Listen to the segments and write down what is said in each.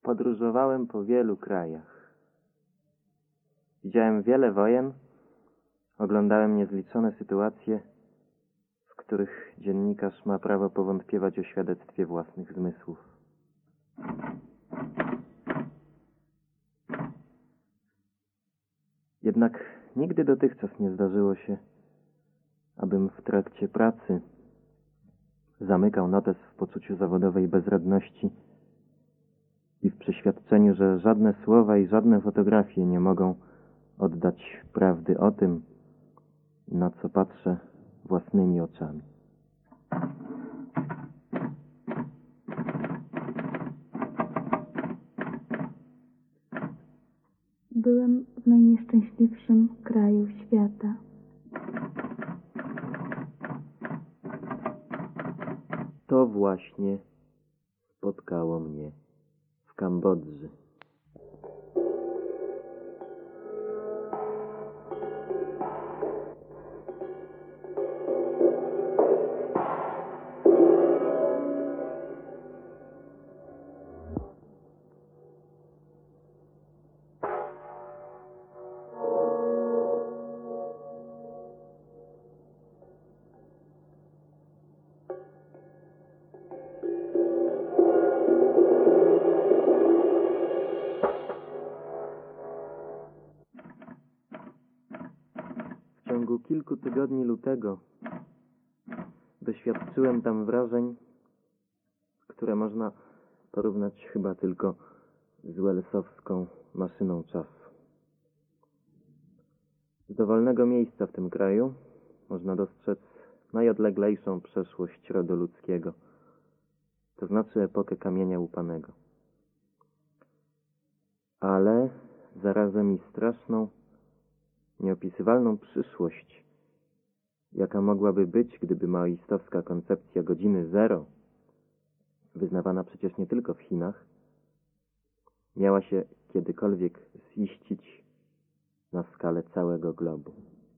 Podróżowałem po wielu krajach. Widziałem wiele wojen, oglądałem niezliczone sytuacje, w których dziennikarz ma prawo powątpiewać o świadectwie własnych zmysłów. Jednak nigdy dotychczas nie zdarzyło się, abym w trakcie pracy zamykał notes w poczuciu zawodowej bezradności i w przeświadczeniu, że żadne słowa i żadne fotografie nie mogą oddać prawdy o tym, na co patrzę własnymi oczami. Byłem w najnieszczęśliwszym kraju świata. To właśnie spotkało mnie w Kambodży. W ciągu kilku tygodni lutego doświadczyłem tam wrażeń, które można porównać chyba tylko z Wellsowską maszyną czasu. Z dowolnego miejsca w tym kraju można dostrzec najodleglejszą przeszłość rodu ludzkiego, to znaczy epokę kamienia łupanego. Ale zarazem i straszną, nieopisywalną przyszłość, jaka mogłaby być, gdyby maoistowska koncepcja godziny zero, wyznawana przecież nie tylko w Chinach, miała się kiedykolwiek ziścić na skalę całego globu.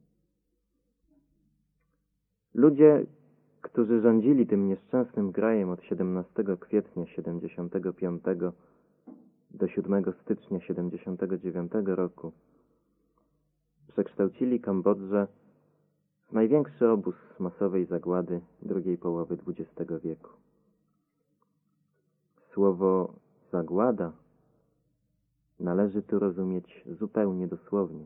Ludzie, którzy rządzili tym nieszczęsnym krajem od 17 kwietnia 75 do 7 stycznia 79 roku, przekształcili Kambodżę w największy obóz masowej zagłady drugiej połowy XX wieku. Słowo zagłada należy tu rozumieć zupełnie dosłownie.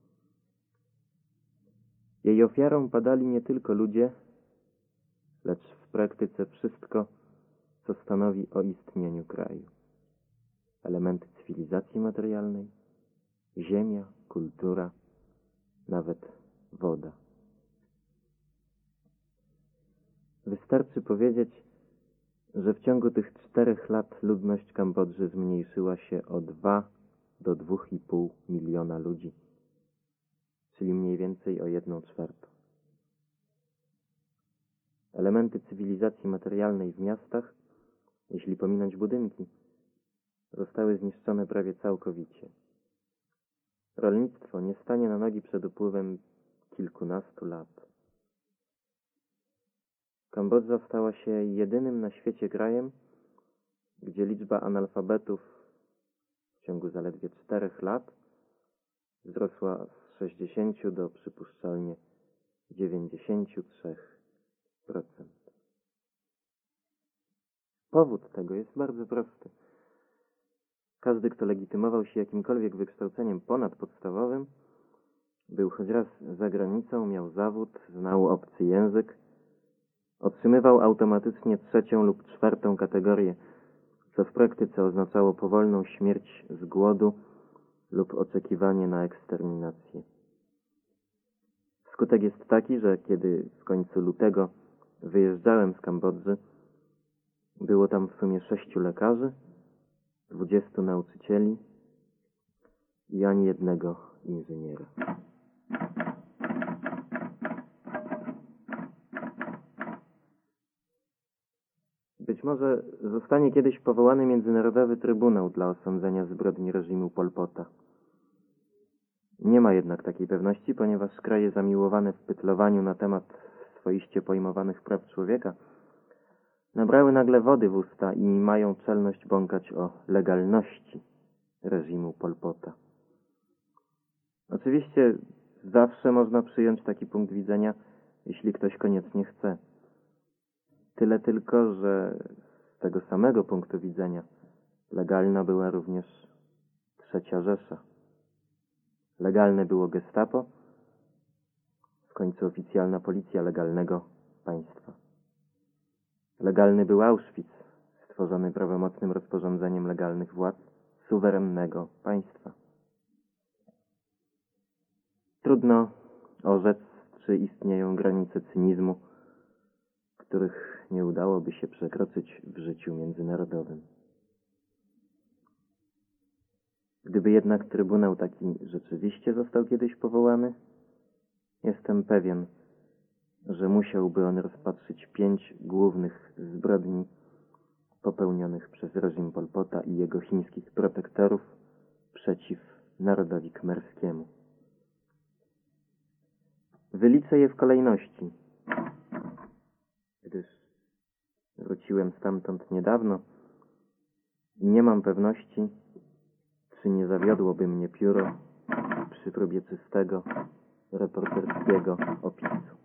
Jej ofiarą padali nie tylko ludzie, lecz w praktyce wszystko, co stanowi o istnieniu kraju. Elementy cywilizacji materialnej, ziemia, kultura, nawet woda. Wystarczy powiedzieć, że w ciągu tych 4 lat ludność Kambodży zmniejszyła się o 2 do 2,5 miliona ludzi, czyli mniej więcej o 1/4. Elementy cywilizacji materialnej w miastach, jeśli pominąć budynki, zostały zniszczone prawie całkowicie. Rolnictwo nie stanie na nogi przed upływem kilkunastu lat. Kambodża stała się jedynym na świecie krajem, gdzie liczba analfabetów w ciągu zaledwie 4 lat wzrosła z 60 do przypuszczalnie 93%. Powód tego jest bardzo prosty. Każdy, kto legitymował się jakimkolwiek wykształceniem ponadpodstawowym, był choć raz za granicą, miał zawód, znał obcy język, otrzymywał automatycznie 3. lub 4. kategorię, co w praktyce oznaczało powolną śmierć z głodu lub oczekiwanie na eksterminację. Skutek jest taki, że kiedy w końcu lutego wyjeżdżałem z Kambodży, było tam w sumie 6 lekarzy, 20 nauczycieli i ani jednego inżyniera. Być może zostanie kiedyś powołany Międzynarodowy Trybunał dla osądzenia zbrodni reżimu Pol Pota. Nie ma jednak takiej pewności, ponieważ kraje zamiłowane w pytlowaniu na temat swoiście pojmowanych praw człowieka nabrały nagle wody w usta i mają czelność bąkać o legalności reżimu Pol Pota. Oczywiście zawsze można przyjąć taki punkt widzenia, jeśli ktoś koniecznie chce. Tyle tylko, że z tego samego punktu widzenia legalna była również Trzecia Rzesza. Legalne było Gestapo, w końcu oficjalna policja legalnego państwa. Legalny był Auschwitz, stworzony prawomocnym rozporządzeniem legalnych władz suwerennego państwa. Trudno orzec, czy istnieją granice cynizmu, których nie udałoby się przekroczyć w życiu międzynarodowym. Gdyby jednak trybunał taki rzeczywiście został kiedyś powołany, jestem pewien, że musiałby on rozpatrzyć 5 głównych zbrodni popełnionych przez reżim Pol Pota i jego chińskich protektorów przeciw narodowi khmerskiemu. Wyliczę je w kolejności, gdyż wróciłem stamtąd niedawno i nie mam pewności, czy nie zawiodłoby mnie pióro przy próbie czystego, reporterskiego opisu.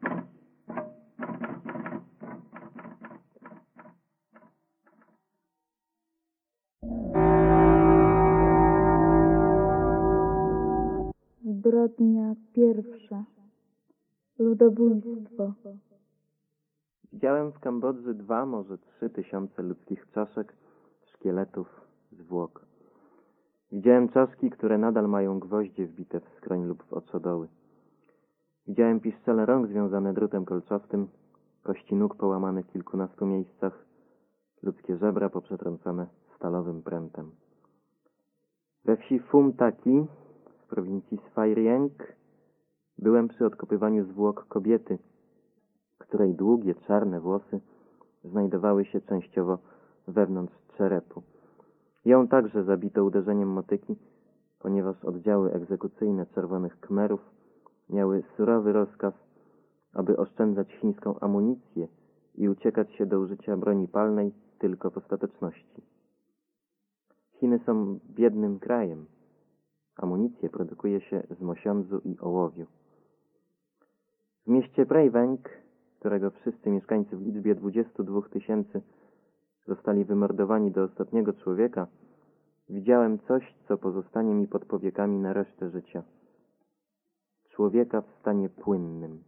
Zbrodnia pierwsza. Ludobójstwo. Widziałem w Kambodży 2, może 3 tysiące ludzkich czaszek, szkieletów, zwłok. Widziałem czaszki, które nadal mają gwoździe wbite w skroń lub w oczodoły. Widziałem piszczele rąk związane drutem kolczastym, kości nóg połamane w kilkunastu miejscach, ludzkie żebra poprzetrącane stalowym prętem. We wsi Phum Taki w prowincji Svay Rieng byłem przy odkopywaniu zwłok kobiety, której długie, czarne włosy znajdowały się częściowo wewnątrz czerepu. Ją także zabito uderzeniem motyki, ponieważ oddziały egzekucyjne Czerwonych Khmerów miały surowy rozkaz, aby oszczędzać chińską amunicję i uciekać się do użycia broni palnej tylko w ostateczności. Chiny są biednym krajem. Amunicję produkuje się z mosiądzu i ołowiu. W mieście Breivik, którego wszyscy mieszkańcy w liczbie 22 000 zostali wymordowani do ostatniego człowieka, widziałem coś, co pozostanie mi pod powiekami na resztę życia. Człowieka w stanie płynnym.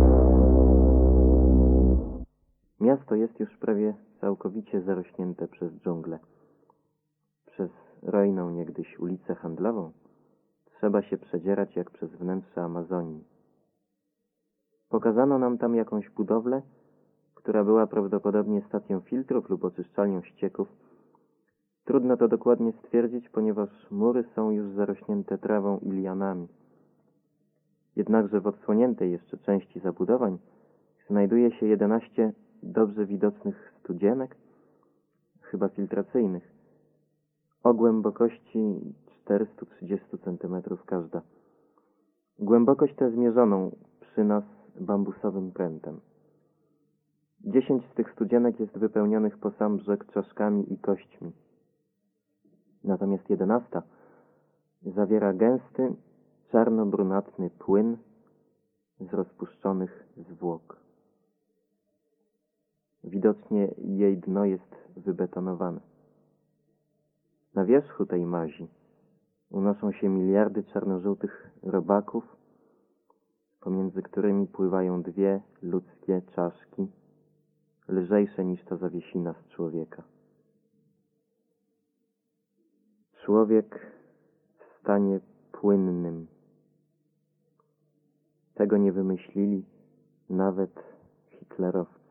Miasto jest już prawie całkowicie zarośnięte przez dżunglę. Przez rojną niegdyś ulicę handlową trzeba się przedzierać jak przez wnętrze Amazonii. Pokazano nam tam jakąś budowlę, która była prawdopodobnie stacją filtrów lub oczyszczalnią ścieków. Trudno to dokładnie stwierdzić, ponieważ mury są już zarośnięte trawą i lianami. Jednakże w odsłoniętej jeszcze części zabudowań znajduje się 11 dobrze widocznych studzienek, chyba filtracyjnych, o głębokości 430 cm każda. Głębokość tę zmierzoną przy nas bambusowym prętem. 10 z tych studzienek jest wypełnionych po sam brzeg czaszkami i kośćmi. Natomiast 11 zawiera gęsty, czarno-brunatny płyn z rozpuszczonych zwłok. Widocznie jej dno jest wybetonowane. Na wierzchu tej mazi unoszą się miliardy czarnożółtych robaków, pomiędzy którymi pływają 2 ludzkie czaszki, lżejsze niż ta zawiesina z człowieka. Człowiek w stanie płynnym. Tego nie wymyślili nawet hitlerowcy.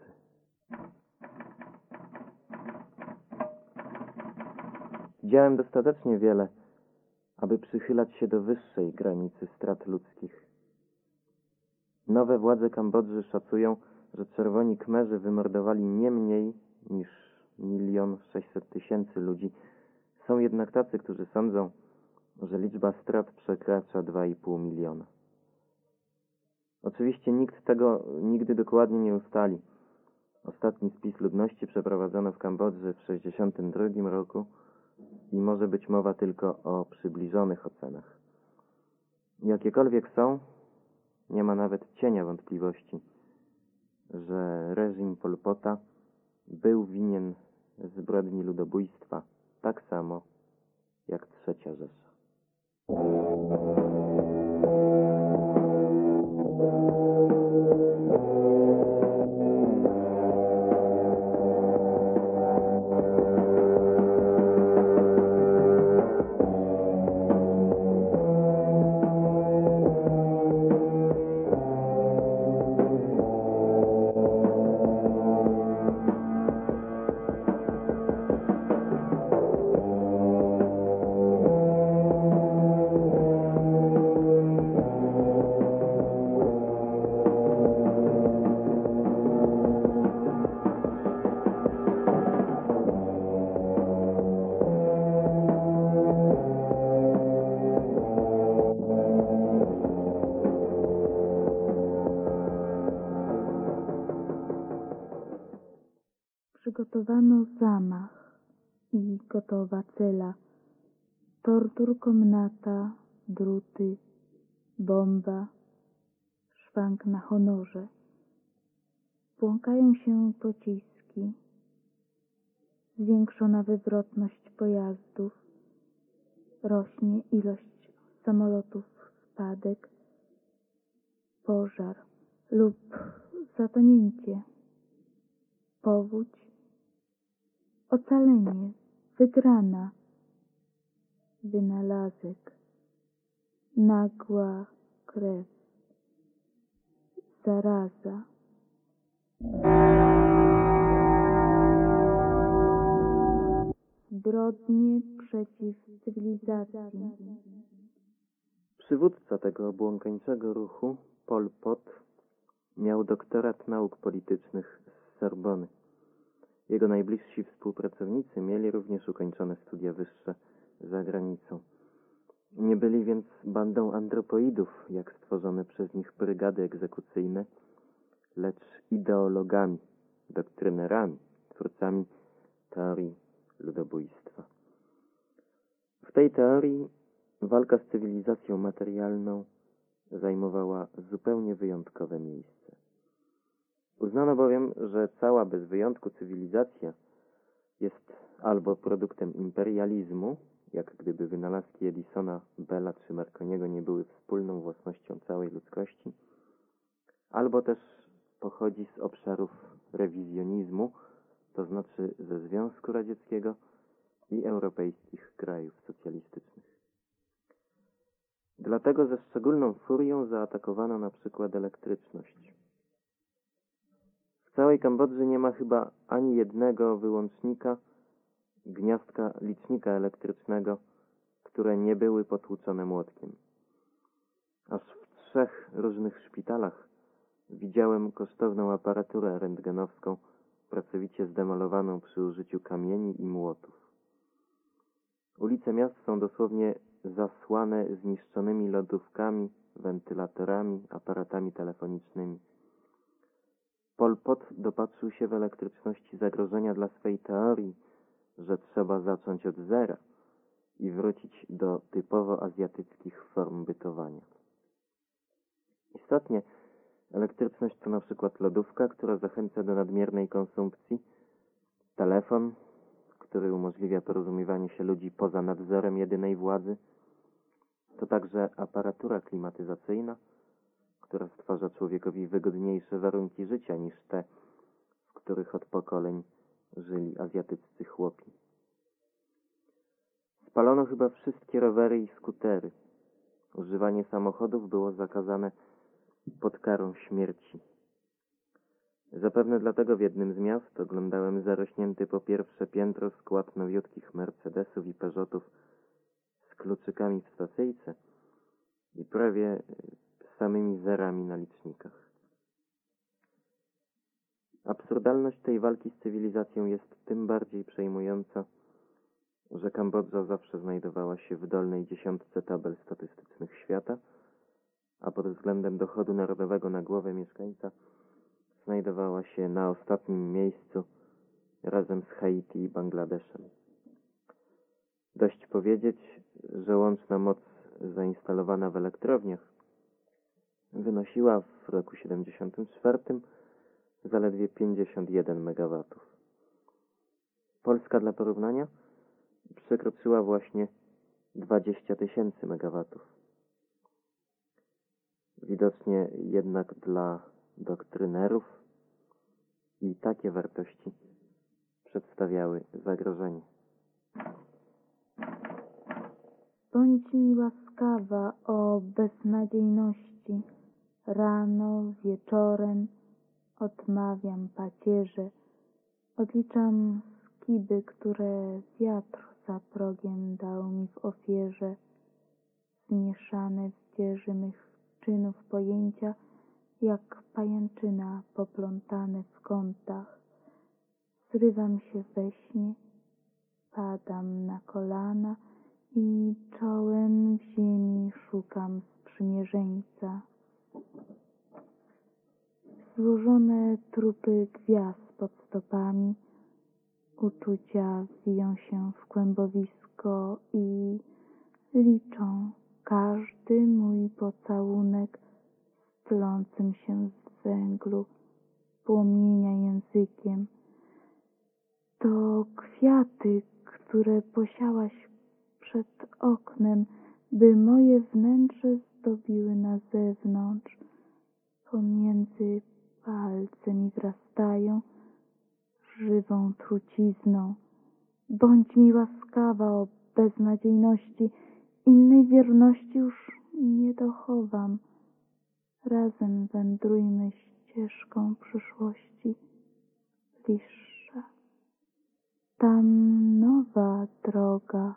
Widziałem dostatecznie wiele, aby przychylać się do wyższej granicy strat ludzkich. Nowe władze Kambodży szacują, że Czerwoni Khmerzy wymordowali nie mniej niż 1 600 000 ludzi. Są jednak tacy, którzy sądzą, że liczba strat przekracza 2,5 miliona. Oczywiście nikt tego nigdy dokładnie nie ustali. Ostatni spis ludności przeprowadzono w Kambodży w 1962 roku i może być mowa tylko o przybliżonych ocenach. Jakiekolwiek są, nie ma nawet cienia wątpliwości, że reżim Pol Pota był winien zbrodni ludobójstwa tak samo jak III Rzesza. Przygotowano zamach i gotowa cela, tortur komnata, druty, bomba, szwank na honorze. Błąkają się pociski, zwiększona wywrotność pojazdów, rośnie ilość samolotów spadek, pożar lub zatonięcie, powódź, ocalenie, wygrana, wynalazek, nagła krew, zaraza. Zbrodnie przeciw cywilizacji. Przywódca tego obłąkańczego ruchu, Pol Pot, miał doktorat nauk politycznych z Sorbony. Jego najbliżsi współpracownicy mieli również ukończone studia wyższe za granicą. Nie byli więc bandą antropoidów, jak stworzone przez nich brygady egzekucyjne, lecz ideologami, doktrynerami, twórcami teorii ludobójstwa. W tej teorii walka z cywilizacją materialną zajmowała zupełnie wyjątkowe miejsce. Uznano bowiem, że cała bez wyjątku cywilizacja jest albo produktem imperializmu, jak gdyby wynalazki Edisona, Bella czy Marconiego nie były wspólną własnością całej ludzkości, albo też pochodzi z obszarów rewizjonizmu, to znaczy ze Związku Radzieckiego i europejskich krajów socjalistycznych. Dlatego ze szczególną furią zaatakowano na przykład elektryczność. W całej Kambodży nie ma chyba ani jednego wyłącznika, gniazdka licznika elektrycznego, które nie były potłuczone młotkiem. Aż w 3 różnych szpitalach widziałem kosztowną aparaturę rentgenowską, pracowicie zdemolowaną przy użyciu kamieni i młotów. Ulice miast są dosłownie zasłane zniszczonymi lodówkami, wentylatorami, aparatami telefonicznymi. Pol Pot dopatrzył się w elektryczności zagrożenia dla swej teorii, że trzeba zacząć od zera i wrócić do typowo azjatyckich form bytowania. Istotnie, elektryczność to na przykład lodówka, która zachęca do nadmiernej konsumpcji, telefon, który umożliwia porozumiewanie się ludzi poza nadzorem jedynej władzy, to także aparatura klimatyzacyjna, która stwarza człowiekowi wygodniejsze warunki życia niż te, w których od pokoleń żyli azjatyccy chłopi. Spalono chyba wszystkie rowery i skutery. Używanie samochodów było zakazane pod karą śmierci. Zapewne dlatego w jednym z miast oglądałem zarośnięty po pierwsze piętro skład nowiutkich Mercedesów i Peugeotów z kluczykami w stacyjce i prawie samymi zerami na licznikach. Absurdalność tej walki z cywilizacją jest tym bardziej przejmująca, że Kambodża zawsze znajdowała się w dolnej 10 tabel statystycznych świata, a pod względem dochodu narodowego na głowę mieszkańca znajdowała się na ostatnim miejscu razem z Haiti i Bangladeszem. Dość powiedzieć, że łączna moc zainstalowana w elektrowniach wynosiła w roku 74 zaledwie 51 MW. Polska dla porównania przekroczyła właśnie 20 000 MW. Widocznie jednak dla doktrynerów i takie wartości przedstawiały zagrożenie. Bądź mi łaskawa o beznadziejności. Rano, wieczorem odmawiam pacierze. Odliczam skiby, które wiatr za progiem dał mi w ofierze. Zmieszane w dzieży mych czynów pojęcia, jak pajęczyna poplątane w kątach. Zrywam się we śnie, padam na kolana i czołem w ziemi szukam sprzymierzeńca. Złożone trupy gwiazd pod stopami, uczucia wiją się w kłębowisko i liczą każdy mój pocałunek stlącym się z węglu płomienia językiem. To kwiaty, które posiałaś przed oknem, by moje wnętrze zdobiły na zewnątrz. Pomiędzy palce mi wrastają żywą trucizną. Bądź mi łaskawa o beznadziejności, innej wierności już nie dochowam. Razem wędrujmy ścieżką przyszłości bliższa. Tam nowa droga.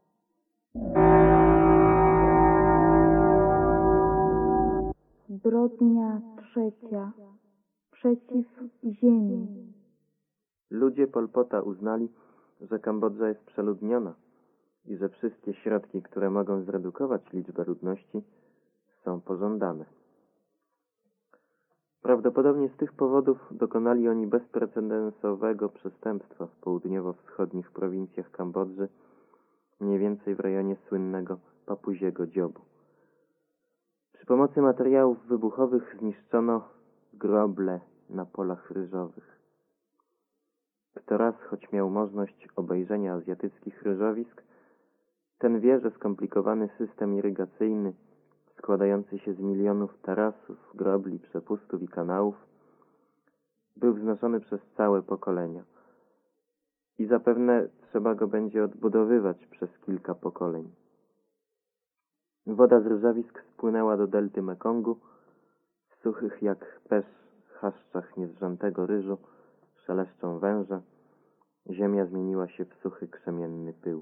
Zbrodnia trzecia. Przeciw ziemi. Ludzie Pol Pota uznali, że Kambodża jest przeludniona i że wszystkie środki, które mogą zredukować liczbę ludności, są pożądane. Prawdopodobnie z tych powodów dokonali oni bezprecedensowego przestępstwa w południowo-wschodnich prowincjach Kambodży, mniej więcej w rejonie słynnego Papuziego Dziobu. Przy pomocy materiałów wybuchowych zniszczono groble na polach ryżowych. Kto raz choć miał możliwość obejrzenia azjatyckich ryżowisk, ten wie, że skomplikowany system irygacyjny składający się z milionów tarasów, grobli, przepustów i kanałów był wznoszony przez całe pokolenia i zapewne trzeba go będzie odbudowywać przez kilka pokoleń. Woda z ryżowisk spłynęła do delty Mekongu, w suchych jak pesz chaszczach niezrzątego ryżu szeleszczą węże, ziemia zmieniła się w suchy krzemienny pył.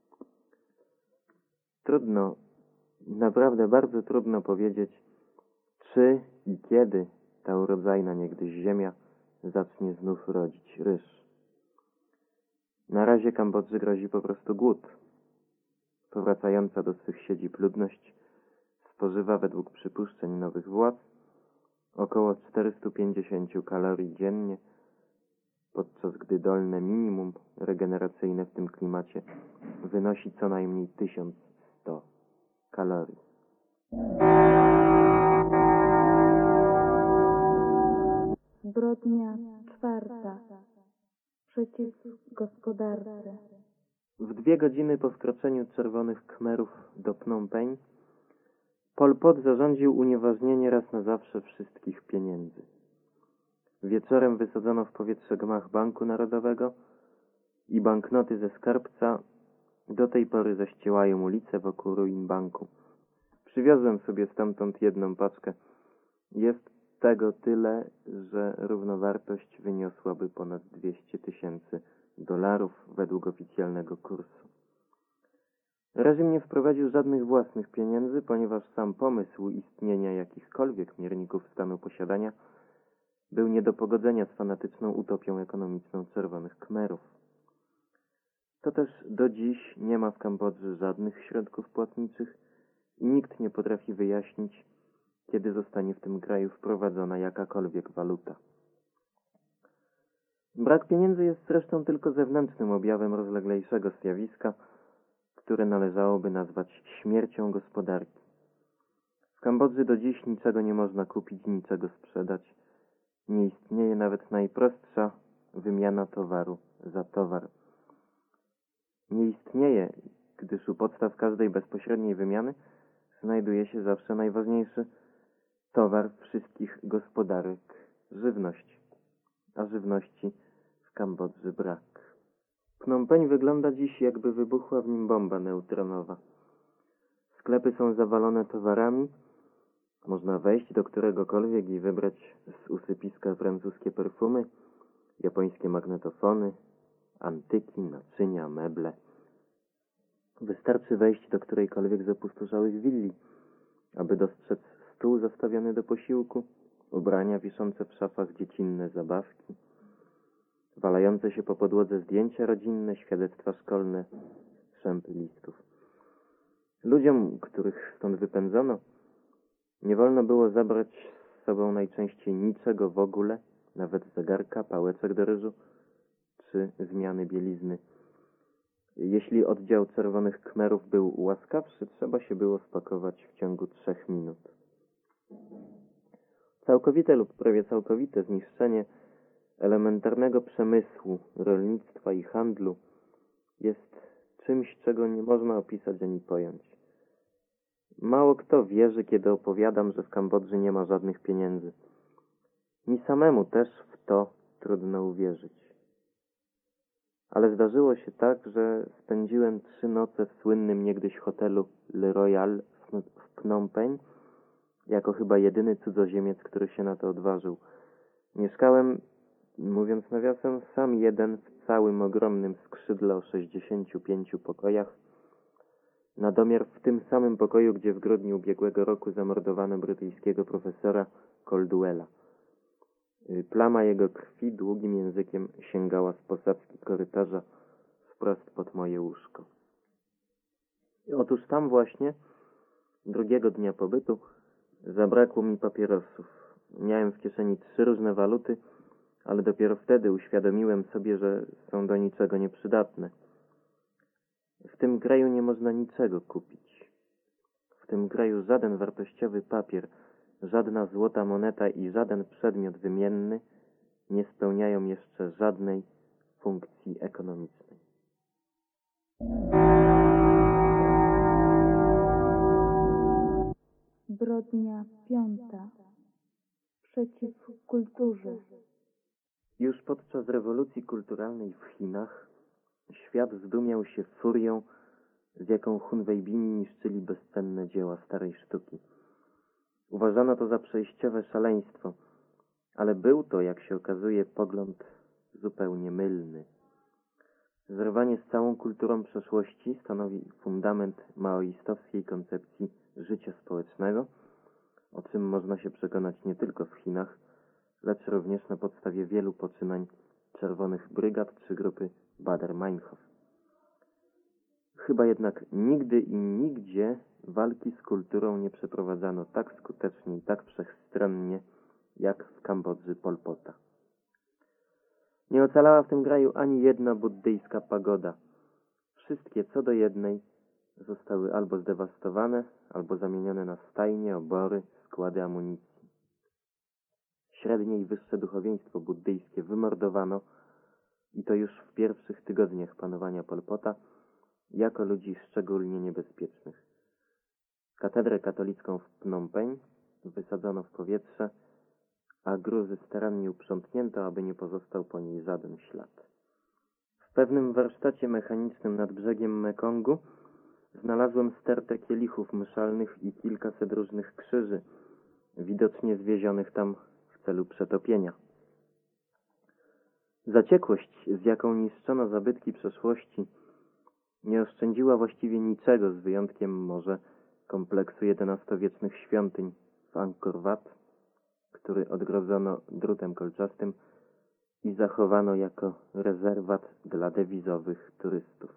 Trudno, naprawdę bardzo trudno powiedzieć, czy i kiedy ta urodzajna niegdyś ziemia zacznie znów rodzić ryż. Na razie Kambodży grozi po prostu głód. Powracająca do swych siedzib ludność spożywa według przypuszczeń nowych władz około 450 kalorii dziennie, podczas gdy dolne minimum regeneracyjne w tym klimacie wynosi co najmniej 1100 kalorii. Zbrodnia czwarta. Przeciw gospodarce. W 2 godziny po wkroczeniu czerwonych Khmerów do Phnom Penh Pol Pot zarządził unieważnienie raz na zawsze wszystkich pieniędzy. Wieczorem wysadzono w powietrze gmach Banku Narodowego i banknoty ze skarbca do tej pory zaściełają ulice wokół ruin banku. Przywiozłem sobie stamtąd jedną paczkę. Jest tego tyle, że równowartość wyniosłaby ponad 200 000 $ według oficjalnego kursu. Reżim nie wprowadził żadnych własnych pieniędzy, ponieważ sam pomysł istnienia jakichkolwiek mierników stanu posiadania był nie do pogodzenia z fanatyczną utopią ekonomiczną czerwonych Khmerów. To też do dziś nie ma w Kambodży żadnych środków płatniczych i nikt nie potrafi wyjaśnić, kiedy zostanie w tym kraju wprowadzona jakakolwiek waluta. Brak pieniędzy jest zresztą tylko zewnętrznym objawem rozleglejszego zjawiska, które należałoby nazwać śmiercią gospodarki. W Kambodży do dziś niczego nie można kupić, niczego sprzedać. Nie istnieje nawet najprostsza wymiana towaru za towar. Nie istnieje, gdyż u podstaw każdej bezpośredniej wymiany znajduje się zawsze najważniejszy towar wszystkich gospodarek — żywność. A żywności w Kambodży brak. Phnom Penh wygląda dziś, jakby wybuchła w nim bomba neutronowa. Sklepy są zawalone towarami, można wejść do któregokolwiek i wybrać z usypiska francuskie perfumy, japońskie magnetofony, antyki, naczynia, meble. Wystarczy wejść do którejkolwiek z opustoszałych willi, aby dostrzec stół zastawiony do posiłku, ubrania wiszące w szafach, dziecinne zabawki, walające się po podłodze zdjęcia rodzinne, świadectwa szkolne, strzępy listów. Ludziom, których stąd wypędzono, nie wolno było zabrać z sobą najczęściej niczego w ogóle, nawet zegarka, pałeczek do ryżu czy zmiany bielizny. Jeśli oddział czerwonych Khmerów był łaskawszy, trzeba się było spakować w ciągu 3 minut. Całkowite lub prawie całkowite zniszczenie elementarnego przemysłu, rolnictwa i handlu jest czymś, czego nie można opisać ani pojąć. Mało kto wierzy, kiedy opowiadam, że w Kambodży nie ma żadnych pieniędzy. Mi samemu też w to trudno uwierzyć. Ale zdarzyło się tak, że spędziłem 3 noce w słynnym niegdyś hotelu Le Royal w Phnom Penh, jako chyba jedyny cudzoziemiec, który się na to odważył. Mieszkałem, mówiąc nawiasem, sam jeden w całym ogromnym skrzydle o 65 pokojach, na domiar w tym samym pokoju, gdzie w grudniu ubiegłego roku zamordowano brytyjskiego profesora Caldwella. Plama jego krwi długim językiem sięgała z posadzki korytarza wprost pod moje łóżko. Otóż tam właśnie, drugiego dnia pobytu, zabrakło mi papierosów. Miałem w kieszeni 3 różne waluty, ale dopiero wtedy uświadomiłem sobie, że są do niczego nieprzydatne. W tym kraju nie można niczego kupić. W tym kraju żaden wartościowy papier, żadna złota moneta i żaden przedmiot wymienny nie spełniają jeszcze żadnej funkcji ekonomicznej. Zbrodnia 5. Przeciw kulturze. Już podczas rewolucji kulturalnej w Chinach świat zdumiał się furią, z jaką Hunwejbini niszczyli bezcenne dzieła starej sztuki. Uważano to za przejściowe szaleństwo, ale był to, jak się okazuje, pogląd zupełnie mylny. Zerwanie z całą kulturą przeszłości stanowi fundament maoistowskiej koncepcji życia społecznego, o czym można się przekonać nie tylko w Chinach, lecz również na podstawie wielu poczynań czerwonych brygad czy grupy Baader-Meinhof. Chyba jednak nigdy i nigdzie walki z kulturą nie przeprowadzano tak skutecznie i tak wszechstronnie, jak w Kambodży Pol Pota. Nie ocalała w tym kraju ani jedna buddyjska pagoda. Wszystkie co do jednej zostały albo zdewastowane, albo zamienione na stajnie, obory, składy amunicji. Średnie i wyższe duchowieństwo buddyjskie wymordowano, i to już w pierwszych tygodniach panowania Pol Pota, jako ludzi szczególnie niebezpiecznych. Katedrę katolicką w Phnom Penh wysadzono w powietrze, a gruzy starannie uprzątnięto, aby nie pozostał po niej żaden ślad. W pewnym warsztacie mechanicznym nad brzegiem Mekongu znalazłem stertę kielichów mszalnych i kilkaset różnych krzyży, widocznie zwiezionych tam w celu przetopienia. Zaciekłość, z jaką niszczono zabytki przeszłości, nie oszczędziła właściwie niczego, z wyjątkiem może kompleksu XI-wiecznych świątyń w Angkor Wat, który odgrodzono drutem kolczastym i zachowano jako rezerwat dla dewizowych turystów.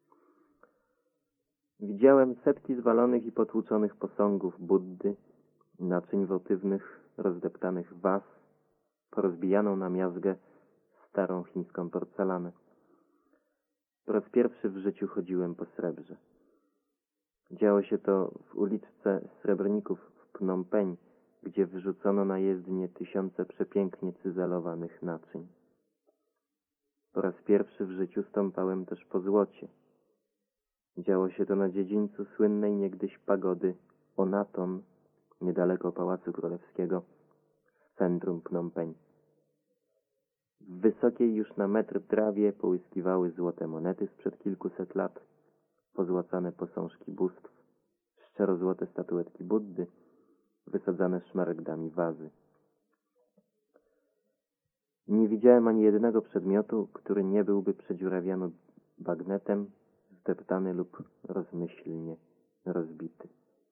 Widziałem setki zwalonych i potłuczonych posągów Buddy, naczyń wotywnych, rozdeptanych was, porozbijaną na miazgę starą chińską porcelanę. Po raz pierwszy w życiu chodziłem po srebrze. Działo się to w uliczce Srebrników w Phnom Penh, gdzie wyrzucono na jezdnię tysiące przepięknie cyzelowanych naczyń. Po raz pierwszy w życiu stąpałem też po złocie. Działo się to na dziedzińcu słynnej niegdyś pagody Onaton, niedaleko Pałacu Królewskiego, w centrum Phnom Penh. W wysokiej już na metr trawie połyskiwały złote monety sprzed kilkuset lat, pozłacane posążki bóstw, szczerozłote statuetki Buddy, wysadzane szmaragdami wazy. Nie widziałem ani jednego przedmiotu, który nie byłby przedziurawiany bagnetem, zdeptany lub rozmyślnie rozbity.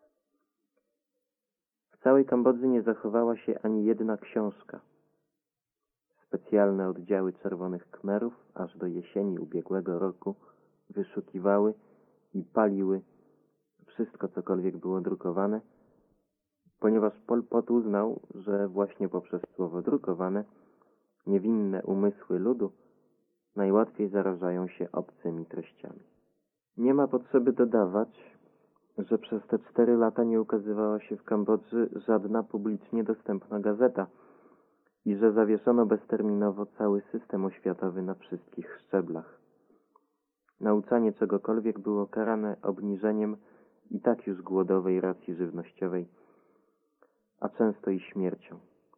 W całej Kambodży nie zachowała się ani jedna książka. Specjalne oddziały Czerwonych Khmerów aż do jesieni ubiegłego roku wyszukiwały i paliły wszystko, cokolwiek było drukowane, ponieważ Pol Pot uznał, że właśnie poprzez słowo drukowane niewinne umysły ludu najłatwiej zarażają się obcymi treściami. Nie ma potrzeby dodawać, że przez te 4 lata nie ukazywała się w Kambodży żadna publicznie dostępna gazeta i że zawieszono bezterminowo cały system oświatowy na wszystkich szczeblach. Nauczanie czegokolwiek było karane obniżeniem i tak już głodowej racji żywnościowej, a często i śmiercią.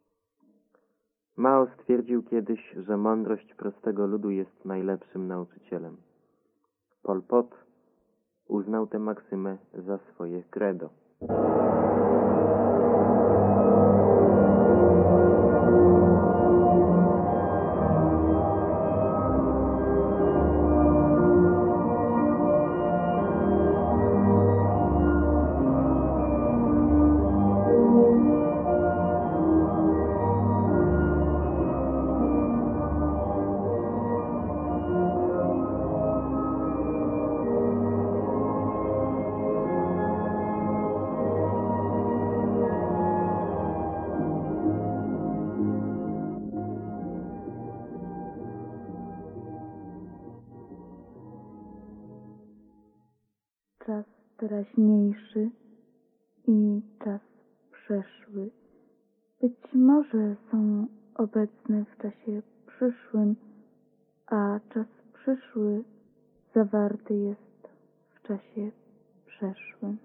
Mao stwierdził kiedyś, że mądrość prostego ludu jest najlepszym nauczycielem. Pol Pot uznał tę maksymę za swoje credo. Czas teraźniejszy i czas przeszły być może są obecne w czasie przyszłym, a czas przyszły zawarty jest w czasie przeszłym.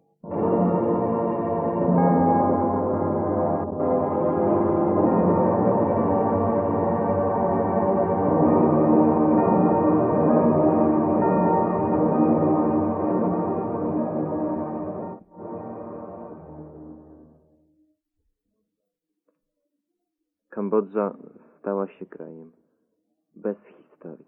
Kambodża stała się krajem bez historii.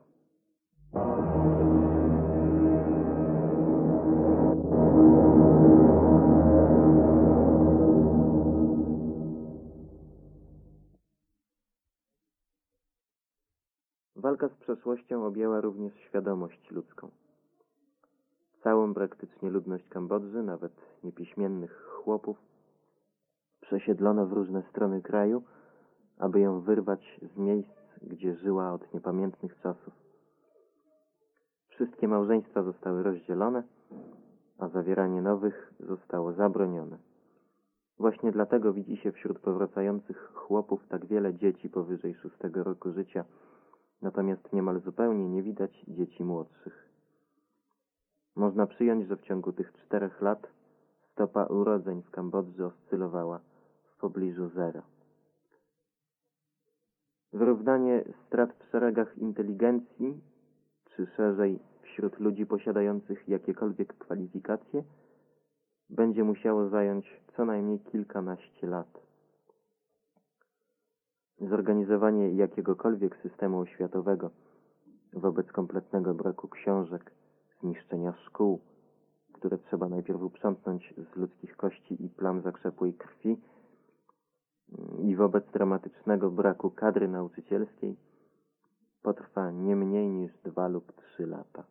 Walka z przeszłością objęła również świadomość ludzką. Całą praktycznie ludność Kambodży, nawet niepiśmiennych chłopów, przesiedlono w różne strony kraju, aby ją wyrwać z miejsc, gdzie żyła od niepamiętnych czasów. Wszystkie małżeństwa zostały rozdzielone, a zawieranie nowych zostało zabronione. Właśnie dlatego widzi się wśród powracających chłopów tak wiele dzieci powyżej 6 roku życia, natomiast niemal zupełnie nie widać dzieci młodszych. Można przyjąć, że w ciągu tych 4 lat stopa urodzeń w Kambodży oscylowała w pobliżu zera. Wyrównanie strat w szeregach inteligencji, czy szerzej wśród ludzi posiadających jakiekolwiek kwalifikacje, będzie musiało zająć co najmniej kilkanaście lat. Zorganizowanie jakiegokolwiek systemu oświatowego wobec kompletnego braku książek, zniszczenia szkół, które trzeba najpierw uprzątnąć z ludzkich kości i plam zakrzepłej krwi, i wobec dramatycznego braku kadry nauczycielskiej potrwa nie mniej niż 2 lub 3 lata.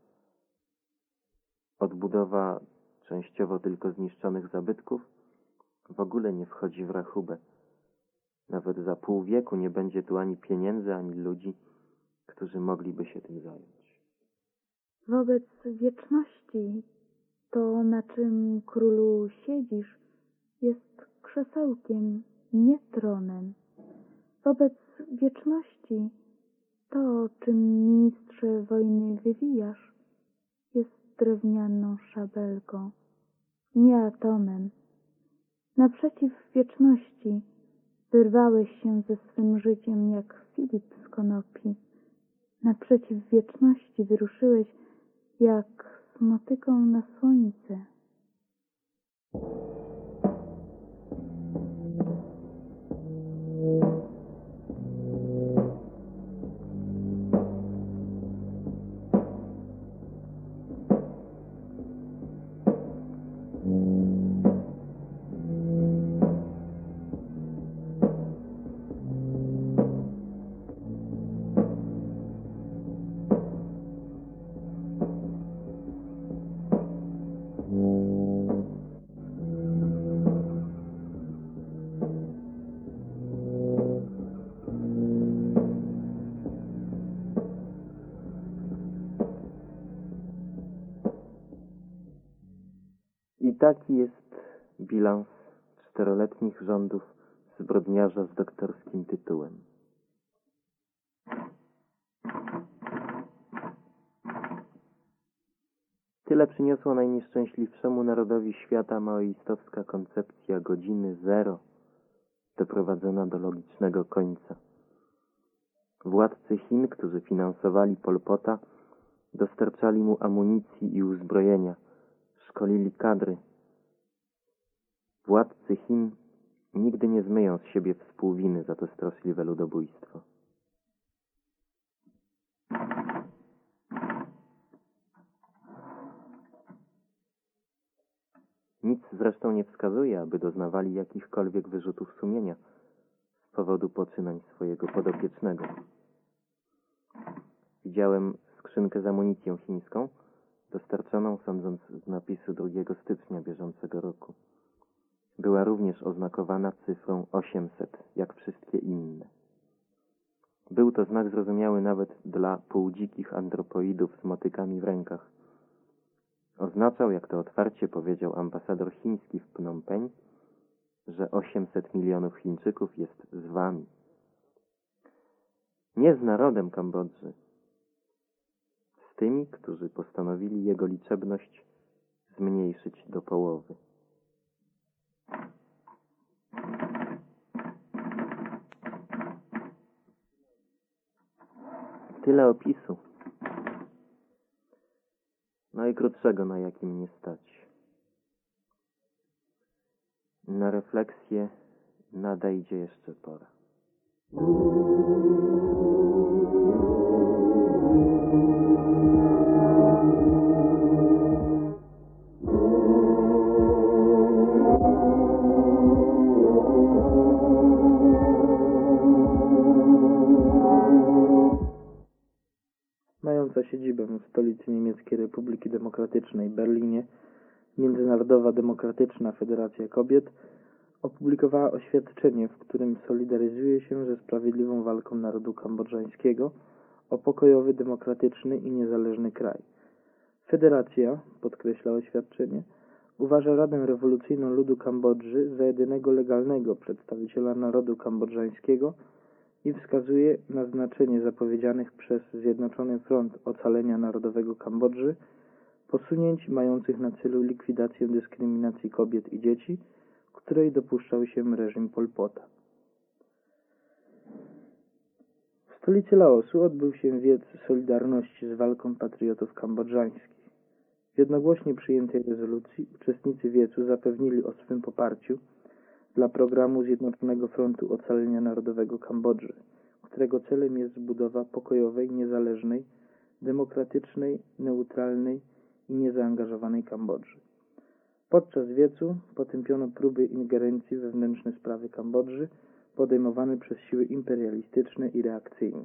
Odbudowa częściowo tylko zniszczonych zabytków w ogóle nie wchodzi w rachubę. Nawet za pół wieku nie będzie tu ani pieniędzy, ani ludzi, którzy mogliby się tym zająć. Wobec wieczności to, na czym królu siedzisz, jest krzesełkiem, nie tronem. Wobec wieczności to, czym ministrze wojny wywijasz, jest drewnianą szabelką, nie atomem. Naprzeciw wieczności wyrwałeś się ze swym życiem jak Filip z konopi. Naprzeciw wieczności wyruszyłeś jak z motyką na słońce. I taki jest bilans 4-letnich rządów zbrodniarza z doktorskim tytułem. Tyle przyniosła najnieszczęśliwszemu narodowi świata maoistowska koncepcja godziny zero, doprowadzona do logicznego końca. Władcy Chin, którzy finansowali Pol Pota, dostarczali mu amunicji i uzbrojenia, szkolili kadry. Władcy Chin nigdy nie zmyją z siebie współwiny za to straszliwe ludobójstwo. Nic zresztą nie wskazuje, aby doznawali jakichkolwiek wyrzutów sumienia z powodu poczynań swojego podopiecznego. Widziałem skrzynkę z amunicją chińską, dostarczoną, sądząc z napisu 2 stycznia bieżącego roku. Była również oznakowana cyfrą 800, jak wszystkie inne. Był to znak zrozumiały nawet dla półdzikich andropoidów z motykami w rękach. Oznaczał, jak to otwarcie powiedział ambasador chiński w Phnom Penh, że 800 milionów Chińczyków jest z wami. Nie z narodem Kambodży, z tymi, którzy postanowili jego liczebność zmniejszyć do połowy. Tyle opisu. Najkrótszego, na jakim nie stać. Na refleksję nadejdzie jeszcze pora. Mająca siedzibę w stolicy Niemieckiej Republiki Demokratycznej Berlinie, Międzynarodowa Demokratyczna Federacja Kobiet opublikowała oświadczenie, w którym solidaryzuje się ze sprawiedliwą walką narodu kambodżańskiego o pokojowy, demokratyczny i niezależny kraj. Federacja, podkreśla oświadczenie, uważa Radę Rewolucyjną Ludu Kambodży za jedynego legalnego przedstawiciela narodu kambodżańskiego i wskazuje na znaczenie zapowiedzianych przez Zjednoczony Front Ocalenia Narodowego Kambodży posunięć mających na celu likwidację dyskryminacji kobiet i dzieci, której dopuszczał się reżim Pol Pota. W stolicy Laosu odbył się wiec Solidarności z walką patriotów kambodżańskich. W jednogłośnie przyjętej rezolucji uczestnicy wiecu zapewnili o swym poparciu dla programu Zjednoczonego Frontu Ocalenia Narodowego Kambodży, którego celem jest budowa pokojowej, niezależnej, demokratycznej, neutralnej i niezaangażowanej Kambodży. Podczas wiecu potępiono próby ingerencji we wewnętrzne sprawy Kambodży podejmowane przez siły imperialistyczne i reakcyjne.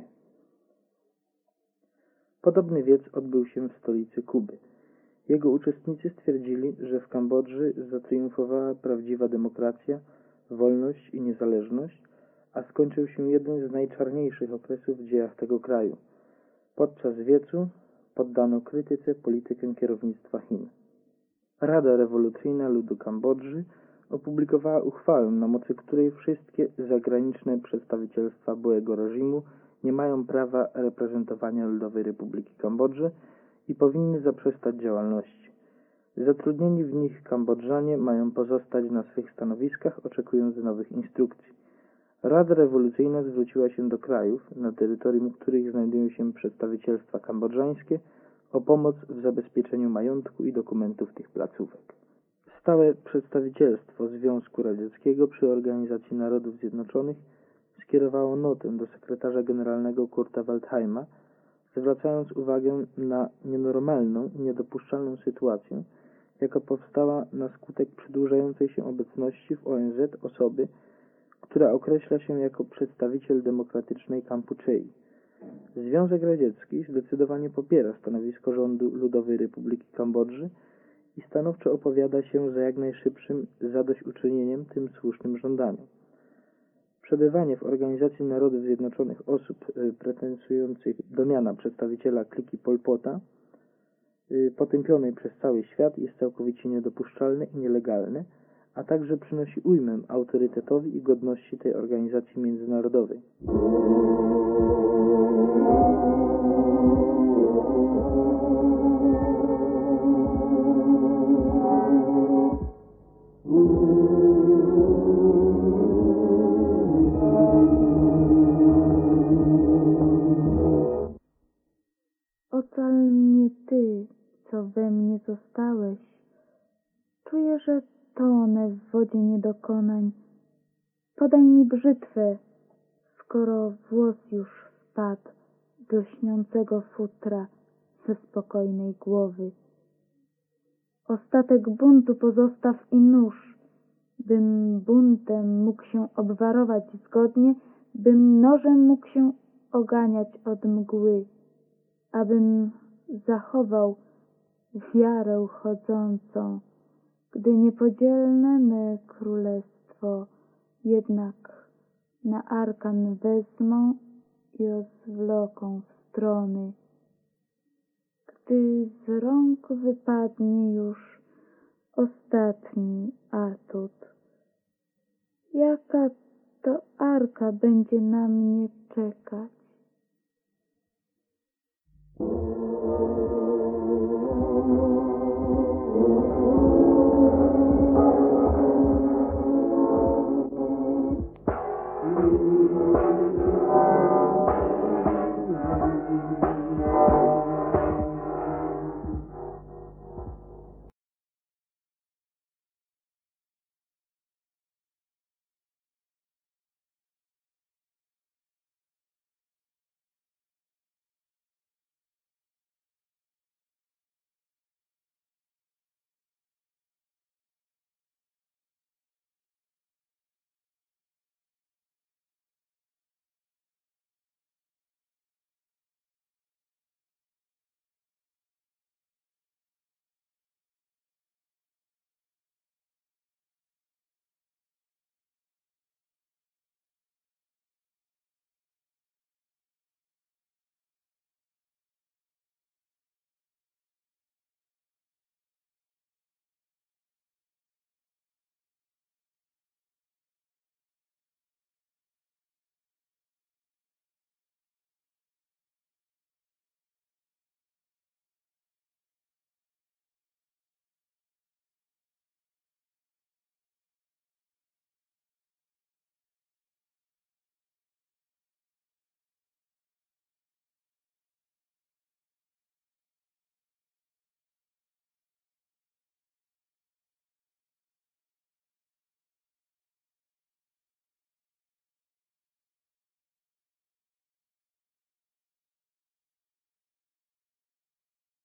Podobny wiec odbył się w stolicy Kuby. Jego uczestnicy stwierdzili, że w Kambodży zatriumfowała prawdziwa demokracja, wolność i niezależność, a skończył się jeden z najczarniejszych okresów w dziejach tego kraju, Podczas wiecu poddano krytyce politykę kierownictwa Chin. Rada Rewolucyjna Ludu Kambodży opublikowała uchwałę, na mocy której wszystkie zagraniczne przedstawicielstwa byłego reżimu nie mają prawa reprezentowania Ludowej Republiki Kambodży i powinny zaprzestać działalności. Zatrudnieni w nich Kambodżanie mają pozostać na swych stanowiskach, oczekując nowych instrukcji. Rada Rewolucyjna zwróciła się do krajów, na terytorium których znajdują się przedstawicielstwa kambodżańskie, o pomoc w zabezpieczeniu majątku i dokumentów tych placówek. Stałe przedstawicielstwo Związku Radzieckiego przy Organizacji Narodów Zjednoczonych skierowało notę do sekretarza generalnego Kurta Waldheima, zwracając uwagę na nienormalną i niedopuszczalną sytuację, jaka powstała na skutek przedłużającej się obecności w ONZ osoby, która określa się jako przedstawiciel demokratycznej Kampuczei. Związek Radziecki zdecydowanie popiera stanowisko rządu Ludowej Republiki Kambodży i stanowczo opowiada się za jak najszybszym zadośćuczynieniem tym słusznym żądaniom. Przebywanie w Organizacji Narodów Zjednoczonych osób pretendujących do miana przedstawiciela kliki Pol Pota, potępionej przez cały świat, jest całkowicie niedopuszczalne i nielegalne, a także przynosi ujmę autorytetowi i godności tej organizacji międzynarodowej. Ocal mnie Ty, co we mnie zostałeś. Czuję, że tonę w wodzie niedokonań. Podaj mi brzytwę, skoro włos już spadł z lśniącego futra ze spokojnej głowy. Ostatek buntu pozostaw i nóż, bym buntem mógł się obwarować zgodnie, bym nożem mógł się oganiać od mgły, abym zachował wiarę chodzącą, gdy niepodzielne me królestwo jednak na arkan wezmą i rozwloką w strony. Gdy z rąk wypadnie już ostatni atut, jaka to arka będzie na mnie czekać?